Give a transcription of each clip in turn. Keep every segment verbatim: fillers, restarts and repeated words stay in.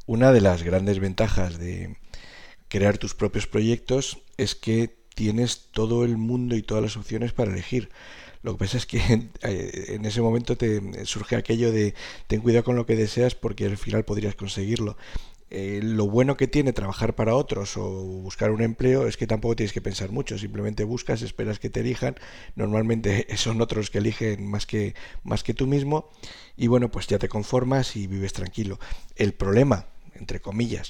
una de las grandes ventajas de crear tus propios proyectos es que tienes todo el mundo y todas las opciones para elegir. Lo que pasa es que en ese momento te surge aquello de ten cuidado con lo que deseas porque al final podrías conseguirlo. Eh, lo bueno que tiene trabajar para otros o buscar un empleo es que tampoco tienes que pensar mucho, simplemente buscas, esperas que te elijan, normalmente son otros que eligen más que, más que tú mismo y bueno, pues ya te conformas y vives tranquilo. El problema, entre comillas,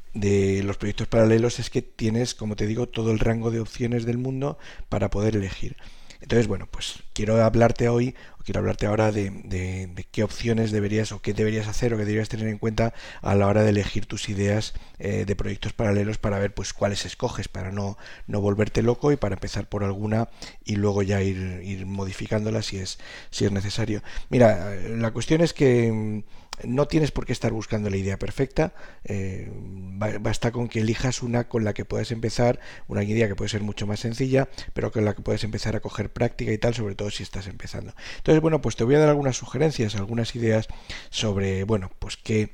de los proyectos paralelos es que tienes, como te digo, todo el rango de opciones del mundo para poder elegir. Entonces, bueno, pues quiero hablarte hoy, o quiero hablarte ahora de, de, de qué opciones deberías o qué deberías hacer o qué deberías tener en cuenta a la hora de elegir tus ideas eh, de proyectos paralelos para ver pues cuáles escoges, para no, no volverte loco y para empezar por alguna y luego ya ir, ir modificándola si es, si es necesario. Mira, la cuestión es que no tienes por qué estar buscando la idea perfecta, eh, basta con que elijas una con la que puedas empezar, una idea que puede ser mucho más sencilla, pero con la que puedes empezar a coger práctica y tal, sobre todo si estás empezando. Entonces, bueno, pues te voy a dar algunas sugerencias, algunas ideas sobre, bueno, pues qué,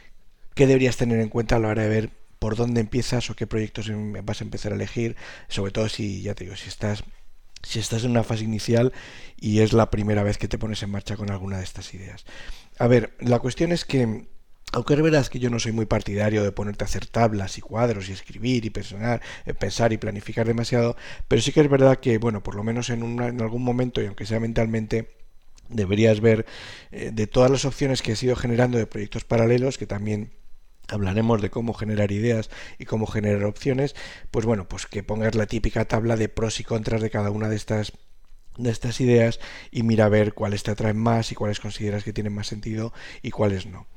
qué deberías tener en cuenta a la hora de ver por dónde empiezas o qué proyectos vas a empezar a elegir, sobre todo si, ya te digo, si estás si estás en una fase inicial y es la primera vez que te pones en marcha con alguna de estas ideas. A ver, la cuestión es que, aunque es verdad que yo no soy muy partidario de ponerte a hacer tablas y cuadros y escribir y pensar, pensar y planificar demasiado, pero sí que es verdad que, bueno, por lo menos en, una, en algún momento, y aunque sea mentalmente, deberías ver eh, de todas las opciones que he ido generando de proyectos paralelos, que también hablaremos de cómo generar ideas y cómo generar opciones, pues bueno, pues que pongas la típica tabla de pros y contras de cada una de estas de estas ideas y mira a ver cuáles te atraen más y cuáles consideras que tienen más sentido y cuáles no.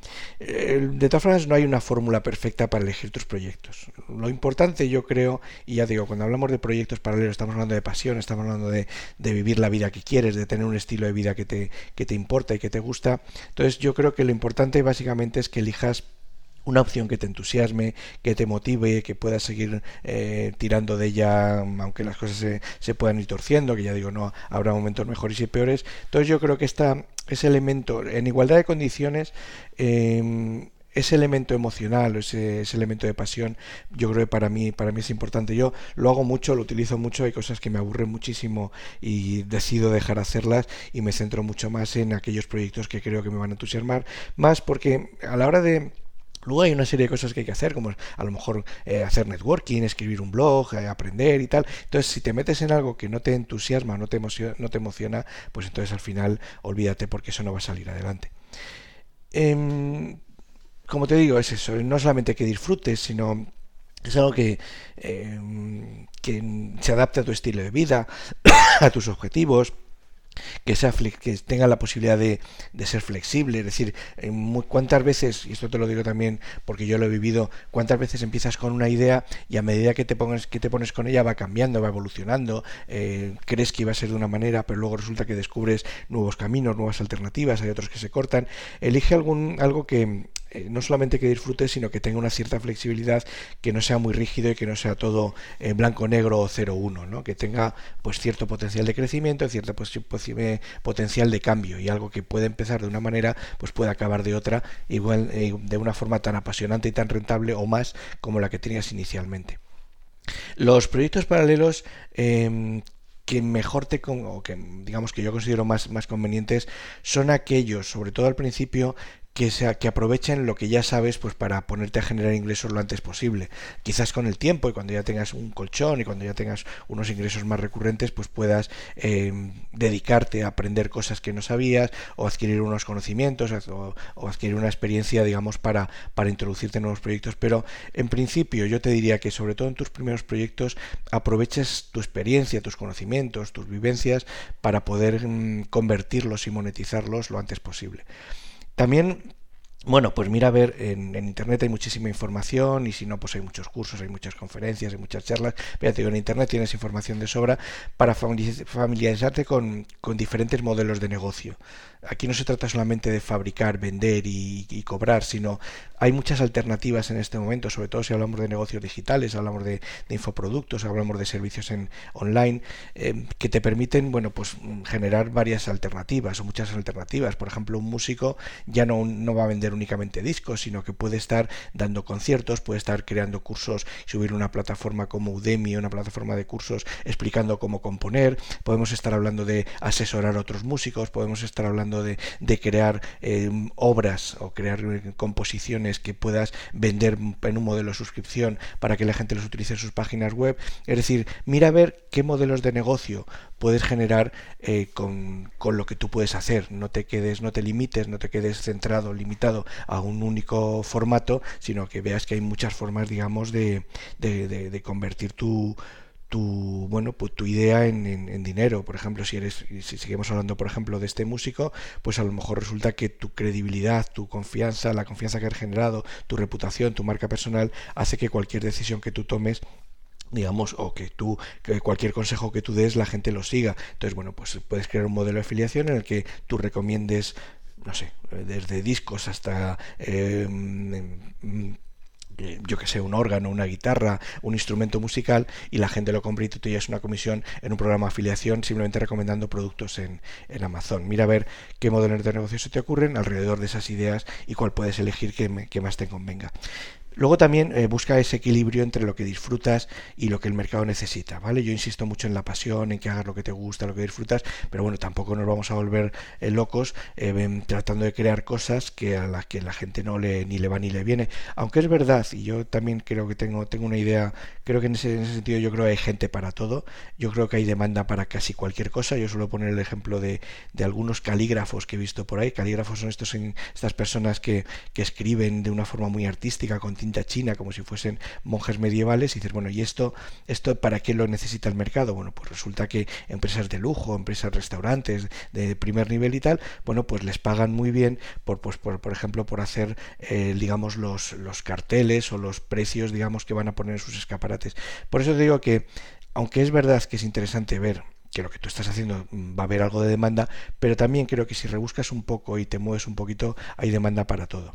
De todas formas, no hay una fórmula perfecta para elegir tus proyectos. Lo importante, yo creo, y ya digo, cuando hablamos de proyectos paralelos estamos hablando de pasión, estamos hablando de, de vivir la vida que quieres, de tener un estilo de vida que te, que te importa y que te gusta. Entonces yo creo que lo importante básicamente es que elijas una opción que te entusiasme, que te motive, que puedas seguir eh, tirando de ella, aunque las cosas se, se puedan ir torciendo, que ya digo, no habrá momentos mejores y peores. Entonces yo creo que esta, ese elemento, en igualdad de condiciones, eh, ese elemento emocional, ese, ese elemento de pasión, yo creo que para mí, para mí es importante. Yo lo hago mucho, lo utilizo mucho, hay cosas que me aburren muchísimo y decido dejar de hacerlas y me centro mucho más en aquellos proyectos que creo que me van a entusiasmar, más porque a la hora de luego hay una serie de cosas que hay que hacer, como a lo mejor eh, hacer networking, escribir un blog, eh, aprender y tal. Entonces, si te metes en algo que no te entusiasma, no te, emociona, no te emociona, pues entonces al final olvídate porque eso no va a salir adelante. Eh, como te digo, es eso, no solamente que disfrutes, sino es algo que, eh, que se adapte a tu estilo de vida, a tus objetivos, que sea que tenga la posibilidad de, de ser flexible, es decir, muy, cuántas veces, y esto te lo digo también porque yo lo he vivido, cuántas veces empiezas con una idea y a medida que te pones, que te pones con ella va cambiando, va evolucionando, eh, crees que iba a ser de una manera, pero luego resulta que descubres nuevos caminos, nuevas alternativas, hay otros que se cortan. Elige algún, algo que eh, no solamente que disfrutes, sino que tenga una cierta flexibilidad, que no sea muy rígido y que no sea todo eh, blanco, negro o cero uno, ¿no? Que tenga pues cierto potencial de crecimiento, cierto pues, potencial de cambio, y algo que puede empezar de una manera pues puede acabar de otra, igual eh, de una forma tan apasionante y tan rentable o más como la que tenías inicialmente. Los proyectos paralelos eh, que mejor te o que digamos que yo considero más, más convenientes son aquellos, sobre todo al principio, que, sea, que aprovechen lo que ya sabes pues para ponerte a generar ingresos lo antes posible. Quizás con el tiempo y cuando ya tengas un colchón y cuando ya tengas unos ingresos más recurrentes pues puedas eh, dedicarte a aprender cosas que no sabías o adquirir unos conocimientos o, o adquirir una experiencia digamos para, para introducirte en nuevos proyectos, pero en principio yo te diría que sobre todo en tus primeros proyectos aproveches tu experiencia, tus conocimientos, tus vivencias para poder mm, convertirlos y monetizarlos lo antes posible. También, bueno, pues mira a ver, en, en internet hay muchísima información y si no, pues hay muchos cursos, hay muchas conferencias, hay muchas charlas. Fíjate, en internet tienes información de sobra para familiarizarte con, con diferentes modelos de negocio. Aquí no se trata solamente de fabricar, vender y, y cobrar, sino hay muchas alternativas en este momento, sobre todo si hablamos de negocios digitales, hablamos de, de infoproductos, hablamos de servicios en online, eh, que te permiten, bueno, pues generar varias alternativas o muchas alternativas. Por ejemplo, un músico ya no, no va a vender únicamente discos, sino que puede estar dando conciertos, puede estar creando cursos, subir una plataforma como Udemy, una plataforma de cursos explicando cómo componer, podemos estar hablando de asesorar a otros músicos, podemos estar hablando de, de crear eh, obras o crear eh, composiciones que puedas vender en un modelo de suscripción para que la gente los utilice en sus páginas web. Es decir, mira a ver qué modelos de negocio puedes generar eh, con, con lo que tú puedes hacer. No te quedes, no te limites, no te quedes centrado, limitado a un único formato, sino que veas que hay muchas formas, digamos, de, de, de, de convertir tu tu bueno pues tu idea en, en, en dinero. Por ejemplo, si eres si seguimos hablando por ejemplo de este músico, pues a lo mejor resulta que tu credibilidad, tu confianza, la confianza que has generado, tu reputación, tu marca personal hace que cualquier decisión que tú tomes, digamos, o que tú, que cualquier consejo que tú des, la gente lo siga. Entonces, bueno, pues puedes crear un modelo de afiliación en el que tú recomiendes, no sé, desde discos hasta eh, yo que sé, un órgano, una guitarra, un instrumento musical, y la gente lo compra y tú te llevas una comisión en un programa de afiliación simplemente recomendando productos en, en Amazon. Mira a ver qué modelos de negocio se te ocurren alrededor de esas ideas y cuál puedes elegir que, me, que más te convenga. Luego también eh, busca ese equilibrio entre lo que disfrutas y lo que el mercado necesita, ¿vale? Yo insisto mucho en la pasión, en que hagas lo que te gusta, lo que disfrutas, pero bueno, tampoco nos vamos a volver eh, locos eh, tratando de crear cosas que a las que la gente no le ni le va ni le viene. Aunque es verdad, y yo también creo que tengo, tengo una idea, creo que en ese, en ese sentido yo creo que hay gente para todo, yo creo que hay demanda para casi cualquier cosa. Yo suelo poner el ejemplo de, de algunos calígrafos que he visto por ahí. Calígrafos son estos, estas personas que, que escriben de una forma muy artística, con tinta china, como si fuesen monjes medievales, y dices, bueno, ¿y esto, esto para qué lo necesita el mercado? Bueno, pues resulta que empresas de lujo, empresas, restaurantes de primer nivel y tal, bueno, pues les pagan muy bien por, pues, por, por ejemplo, por hacer, eh, digamos, los, los carteles o los precios, digamos, que van a poner en sus escaparates. Por eso te digo que, aunque es verdad que es interesante ver que lo que tú estás haciendo va a haber algo de demanda, pero también creo que si rebuscas un poco y te mueves un poquito, hay demanda para todo.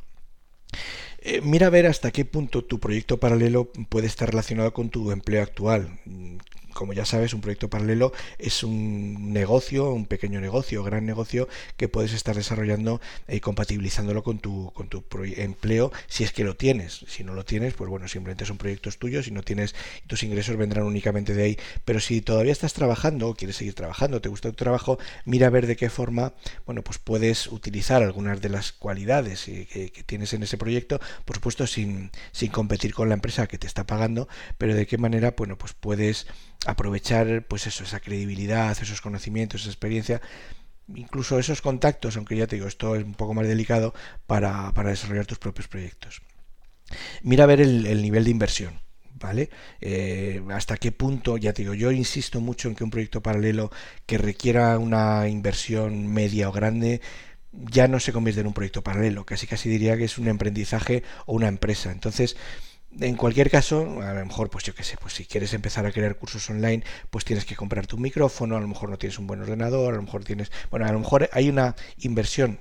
Eh, mira a ver hasta qué punto tu proyecto paralelo puede estar relacionado con tu empleo actual. Como ya sabes, un proyecto paralelo es un negocio, un pequeño negocio, gran negocio que puedes estar desarrollando y compatibilizándolo con tu, con tu empleo, si es que lo tienes. Si no lo tienes, pues bueno, simplemente son proyectos tuyos y no tienes, tus ingresos vendrán únicamente de ahí. Pero si todavía estás trabajando o quieres seguir trabajando, te gusta tu trabajo, mira a ver de qué forma, bueno, pues puedes utilizar algunas de las cualidades que, que tienes en ese proyecto, por supuesto sin, sin competir con la empresa que te está pagando, pero de qué manera, bueno, pues puedes aprovechar, pues eso, esa credibilidad, esos conocimientos, esa experiencia, incluso esos contactos, aunque ya te digo, esto es un poco más delicado, para, para desarrollar tus propios proyectos. Mira a ver el, el nivel de inversión, ¿vale? Eh, hasta qué punto, ya te digo, yo insisto mucho en que un proyecto paralelo que requiera una inversión media o grande ya no se convierte en un proyecto paralelo, casi casi diría que es un emprendizaje o una empresa. Entonces, en cualquier caso, a lo mejor, pues yo qué sé, pues si quieres empezar a crear cursos online, pues tienes que comprarte un micrófono, a lo mejor no tienes un buen ordenador, a lo mejor tienes, bueno, a lo mejor hay una inversión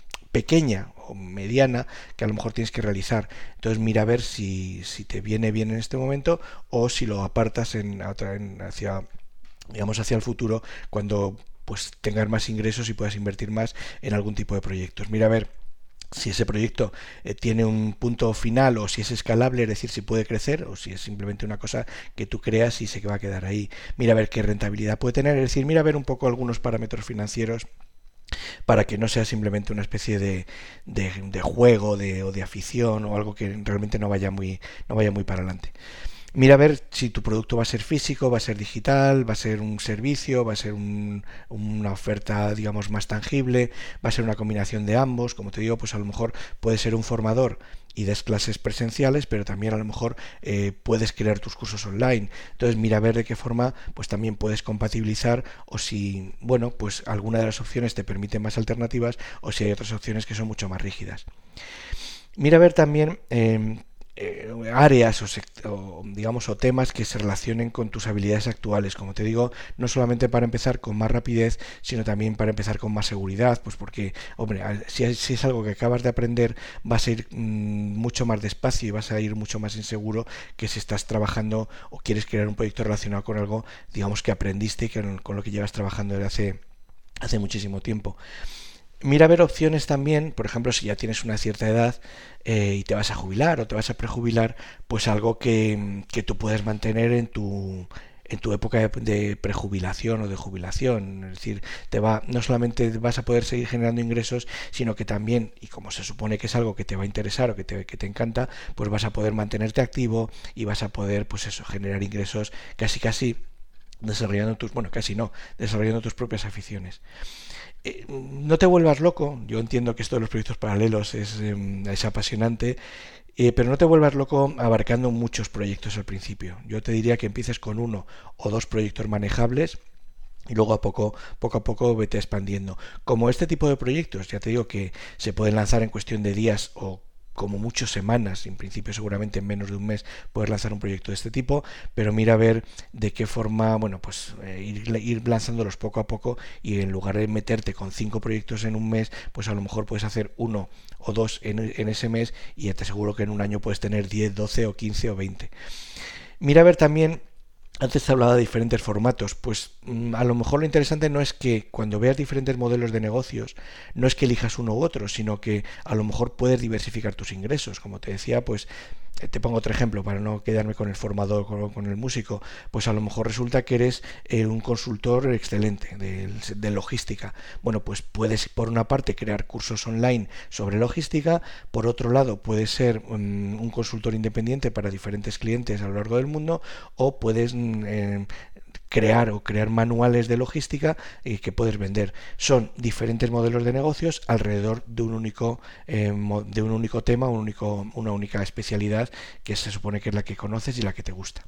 pequeña o mediana que a lo mejor tienes que realizar. Entonces mira a ver si, si te viene bien en este momento o si lo apartas en, en hacia, digamos, hacia el futuro, cuando pues tengas más ingresos y puedas invertir más en algún tipo de proyectos. Mira a ver si ese proyecto eh, tiene un punto final o si es escalable, es decir, si puede crecer o si es simplemente una cosa que tú creas y se va a quedar ahí. Mira a ver qué rentabilidad puede tener, es decir, mira a ver un poco algunos parámetros financieros para que no sea simplemente una especie de, de, de juego de, o de afición o algo que realmente no vaya muy, no vaya muy para adelante. Mira a ver si tu producto va a ser físico, va a ser digital, va a ser un servicio, va a ser un, una oferta, digamos, más tangible, va a ser una combinación de ambos. Como te digo, pues a lo mejor puede ser un formador y des clases presenciales, pero también a lo mejor eh, puedes crear tus cursos online. Entonces mira a ver de qué forma pues también puedes compatibilizar, o si, bueno, pues alguna de las opciones te permite más alternativas o si hay otras opciones que son mucho más rígidas. Mira a ver también eh, Eh, áreas o, o digamos o temas que se relacionen con tus habilidades actuales, como te digo, no solamente para empezar con más rapidez, sino también para empezar con más seguridad, pues porque, hombre, si es, si es algo que acabas de aprender, vas a ir mmm, mucho más despacio y vas a ir mucho más inseguro que si estás trabajando o quieres crear un proyecto relacionado con algo, digamos, que aprendiste y con, con lo que llevas trabajando desde hace, hace muchísimo tiempo. Mira a ver opciones también, por ejemplo, si ya tienes una cierta edad eh, y te vas a jubilar o te vas a prejubilar, pues algo que, que tú puedes mantener en tu en tu época de, de prejubilación o de jubilación. Es decir, te va, no solamente vas a poder seguir generando ingresos, sino que también, y como se supone que es algo que te va a interesar o que te, que te encanta, pues vas a poder mantenerte activo y vas a poder, pues eso, generar ingresos casi casi desarrollando tus, bueno, casi no, desarrollando tus propias aficiones. Eh, no te vuelvas loco, yo entiendo que esto de los proyectos paralelos es, eh, es apasionante, eh, pero no te vuelvas loco abarcando muchos proyectos al principio. Yo te diría que empieces con uno o dos proyectos manejables y luego a poco, poco a poco vete expandiendo. Como este tipo de proyectos, ya te digo que se pueden lanzar en cuestión de días o como muchas semanas, en principio seguramente en menos de un mes puedes lanzar un proyecto de este tipo, pero mira a ver de qué forma, bueno, pues eh, ir, ir lanzándolos poco a poco, y en lugar de meterte con cinco proyectos en un mes, pues a lo mejor puedes hacer uno o dos en, en ese mes, y ya te aseguro que en un año puedes tener diez, doce o quince o veinte. Mira a ver también. Antes te hablaba de diferentes formatos, pues mm, a lo mejor lo interesante no es que cuando veas diferentes modelos de negocios, no es que elijas uno u otro, sino que a lo mejor puedes diversificar tus ingresos. Como te decía, pues eh, te pongo otro ejemplo para no quedarme con el formador, con, con el músico. Pues a lo mejor resulta que eres eh, un consultor excelente de, de logística. Bueno, pues puedes por una parte crear cursos online sobre logística, por otro lado puedes ser um, un consultor independiente para diferentes clientes a lo largo del mundo, o puedes eh, crear o crear manuales de logística eh, que puedes vender. Son diferentes modelos de negocios alrededor de un único eh, de un único tema, un único, una única especialidad que se supone que es la que conoces y la que te gusta.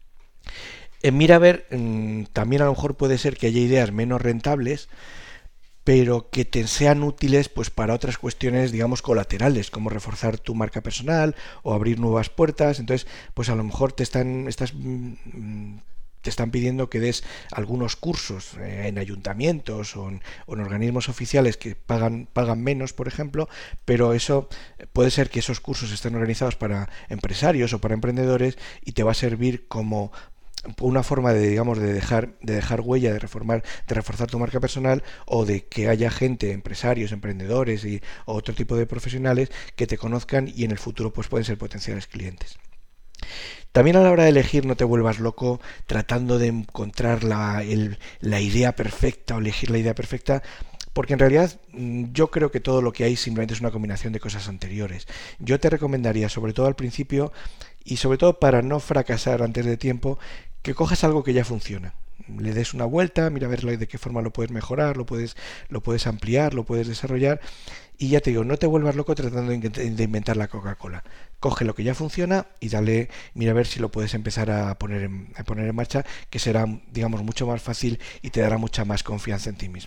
En mira a ver, mmm, también a lo mejor puede ser que haya ideas menos rentables, pero que te sean útiles pues para otras cuestiones, digamos, colaterales, como reforzar tu marca personal o abrir nuevas puertas. Entonces, pues a lo mejor te están estás mmm, te están pidiendo que des algunos cursos eh, en ayuntamientos o en, o en organismos oficiales que pagan pagan menos, por ejemplo, pero eso puede ser que esos cursos estén organizados para empresarios o para emprendedores, y te va a servir como una forma de, digamos, de dejar de dejar huella, de reformar, de reforzar tu marca personal, o de que haya gente, empresarios, emprendedores y o otro tipo de profesionales que te conozcan y en el futuro pues pueden ser potenciales clientes. También a la hora de elegir no te vuelvas loco tratando de encontrar la, el, la idea perfecta o elegir la idea perfecta, porque en realidad yo creo que todo lo que hay simplemente es una combinación de cosas anteriores. Yo te recomendaría, sobre todo al principio, y sobre todo para no fracasar antes de tiempo, que cojas algo que ya funciona. Le des una vuelta, mira a ver de qué forma lo puedes mejorar, lo puedes, lo puedes ampliar, lo puedes desarrollar, y ya te digo, no te vuelvas loco tratando de inventar la Coca-Cola. Coge lo que ya funciona y dale, mira a ver si lo puedes empezar a poner en, a poner en marcha, que será, digamos, mucho más fácil y te dará mucha más confianza en ti mismo.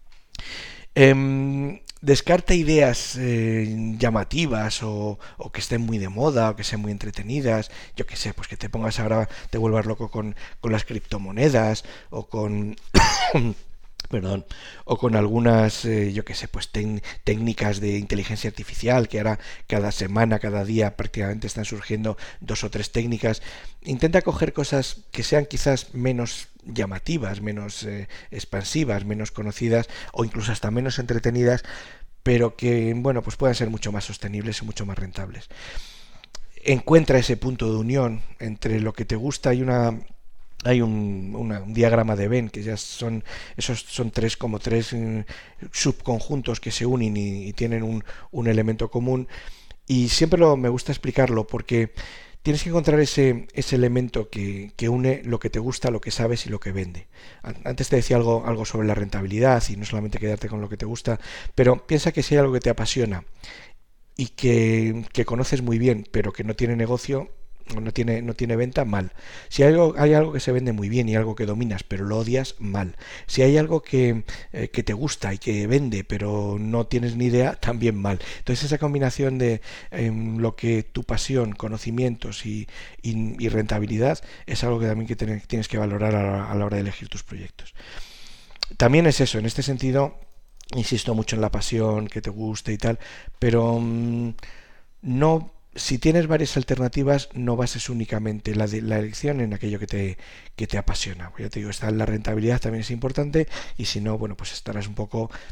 Eh, descarta ideas eh, llamativas o, o que estén muy de moda o que sean muy entretenidas. Yo que sé, pues que te pongas ahora, te vuelvas loco con, con las criptomonedas o con perdón, o con algunas, eh, yo que sé, pues técnicas de inteligencia artificial, que ahora cada semana, cada día prácticamente están surgiendo dos o tres técnicas. Intenta coger cosas que sean quizás menos llamativas, menos eh, expansivas, menos conocidas o incluso hasta menos entretenidas, pero que, bueno, pues puedan ser mucho más sostenibles y mucho más rentables. Encuentra ese punto de unión entre lo que te gusta y una hay un, una, un diagrama de Venn, que ya son esos son tres como tres eh, subconjuntos que se unen y, y tienen un, un elemento común, y siempre lo, me gusta explicarlo porque tienes que encontrar ese, ese elemento que, que une lo que te gusta, lo que sabes y lo que vende. Antes te decía algo, algo sobre la rentabilidad y no solamente quedarte con lo que te gusta, pero piensa que si hay algo que te apasiona y que, que conoces muy bien pero que no tiene negocio, no tiene, no tiene venta, mal. Si hay algo, hay algo que se vende muy bien y algo que dominas pero lo odias, mal. Si hay algo que, eh, que te gusta y que vende pero no tienes ni idea, también mal. Entonces esa combinación de eh, lo que tu pasión, conocimientos y, y, y rentabilidad es algo que también que ten, tienes que valorar a la, a la hora de elegir tus proyectos. También es eso, en este sentido insisto mucho en la pasión, que te guste y tal, pero mmm, no... Si tienes varias alternativas, no bases únicamente la, de, la elección en aquello que te, que te apasiona. Ya te digo, está la rentabilidad también es importante, y si no, bueno, pues estarás un poco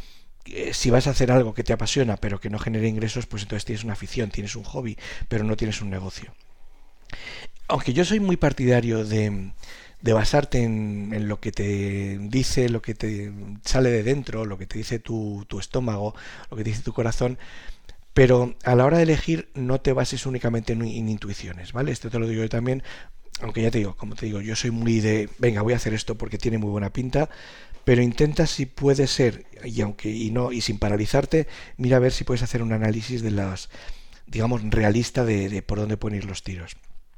eh, si vas a hacer algo que te apasiona pero que no genere ingresos, pues entonces tienes una afición, tienes un hobby, pero no tienes un negocio. Aunque yo soy muy partidario de, de basarte en, en lo que te dice, lo que te sale de dentro, lo que te dice tu, tu estómago, lo que te dice tu corazón, pero a la hora de elegir no te bases únicamente en, en intuiciones, ¿vale? Esto te lo digo yo también, aunque ya te digo, como te digo, yo soy muy de, venga, voy a hacer esto porque tiene muy buena pinta, pero intenta si puede ser, y aunque y no y sin paralizarte, mira a ver si puedes hacer un análisis de las, digamos, realista de, de por dónde pueden ir los tiros.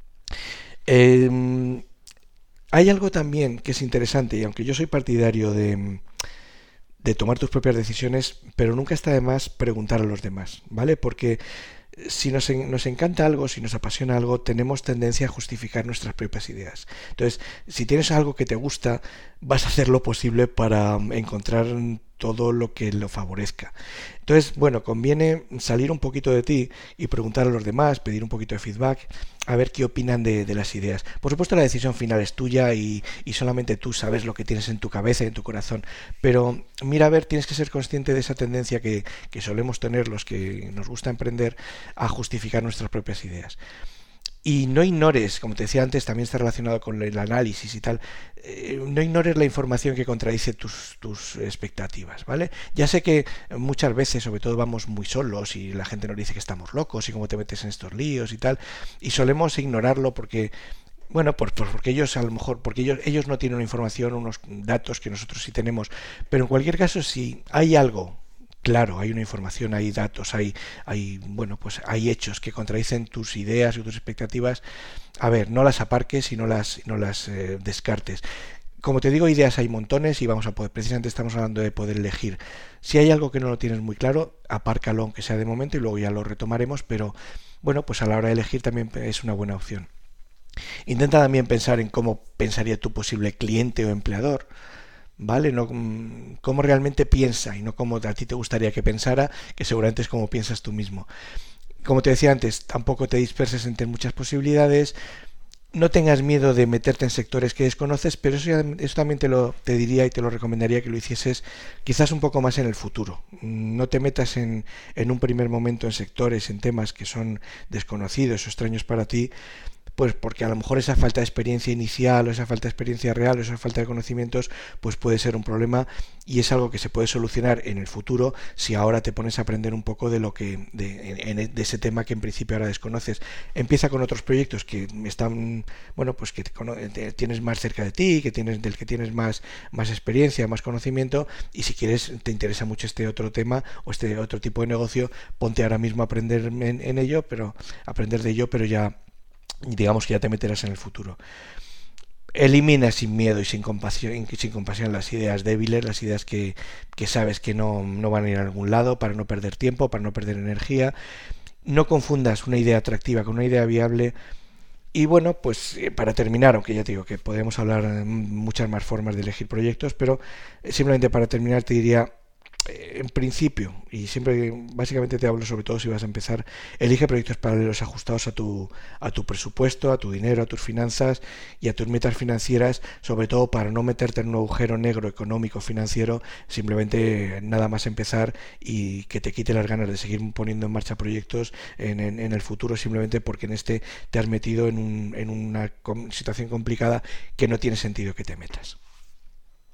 Eh, Hay algo también que es interesante, y aunque yo soy partidario de, de tomar tus propias decisiones, pero nunca está de más preguntar a los demás, ¿vale? Porque si nos, en, nos encanta algo, si nos apasiona algo, tenemos tendencia a justificar nuestras propias ideas. Entonces, si tienes algo que te gusta, vas a hacer lo posible para encontrar todo lo que lo favorezca. Entonces, bueno, conviene salir un poquito de ti y preguntar a los demás, pedir un poquito de feedback, a ver qué opinan de, de las ideas. Por supuesto, la decisión final es tuya y, y solamente tú sabes lo que tienes en tu cabeza y en tu corazón. Pero mira, a ver, tienes que ser consciente de esa tendencia que, que solemos tener los que nos gusta emprender a justificar nuestras propias ideas. Y no ignores, como te decía antes, también está relacionado con el análisis y tal, eh, no ignores la información que contradice tus, tus expectativas, ¿vale? Ya sé que muchas veces, sobre todo, vamos muy solos y la gente nos dice que estamos locos y cómo te metes en estos líos y tal, y solemos ignorarlo porque bueno, por, por, porque ellos a lo mejor, porque ellos, ellos no tienen una información, unos datos que nosotros sí tenemos, pero en cualquier caso, si hay algo, claro, hay una información, hay datos, hay, hay, bueno, pues hay hechos que contradicen tus ideas y tus expectativas, a ver, no las aparques y no las, no las eh, descartes. Como te digo, ideas hay montones y vamos a poder, precisamente estamos hablando de poder elegir. Si hay algo que no lo tienes muy claro, apárcalo aunque sea de momento y luego ya lo retomaremos, pero bueno, pues a la hora de elegir también es una buena opción. Intenta también pensar en cómo pensaría tu posible cliente o empleador, ¿vale? No cómo realmente piensa y no cómo a ti te gustaría que pensara, que seguramente es como piensas tú mismo. Como te decía antes, tampoco te disperses entre muchas posibilidades. No tengas miedo de meterte en sectores que desconoces, pero eso, ya, eso también te lo te diría y te lo recomendaría que lo hicieses quizás un poco más en el futuro. No te metas en, en un primer momento en sectores, en temas que son desconocidos o extraños para ti, pues porque a lo mejor esa falta de experiencia inicial o esa falta de experiencia real o esa falta de conocimientos pues puede ser un problema y es algo que se puede solucionar en el futuro si ahora te pones a aprender un poco de lo que de, en, de ese tema que en principio ahora desconoces. Empieza con otros proyectos que están, bueno, pues que te, tienes más cerca de ti, que tienes del que tienes más más experiencia, más conocimiento, y si quieres te interesa mucho este otro tema o este otro tipo de negocio, ponte ahora mismo a aprender en, en ello, pero aprender de ello, pero ya digamos que ya te meterás en el futuro. Elimina sin miedo y sin compasión, sin compasión las ideas débiles, las ideas que, que sabes que no, no van a ir a algún lado, para no perder tiempo, para no perder energía. No confundas una idea atractiva con una idea viable. Y bueno, pues para terminar, aunque ya te digo que podemos hablar de muchas más formas de elegir proyectos, pero simplemente para terminar te diría, en principio, y siempre básicamente te hablo sobre todo si vas a empezar, elige proyectos paralelos ajustados a tu, a tu presupuesto, a tu dinero, a tus finanzas y a tus metas financieras, sobre todo para no meterte en un agujero negro económico financiero, simplemente nada más empezar y que te quite las ganas de seguir poniendo en marcha proyectos en, en, en el futuro, simplemente porque en este te has metido en, un, en una situación complicada que no tiene sentido que te metas.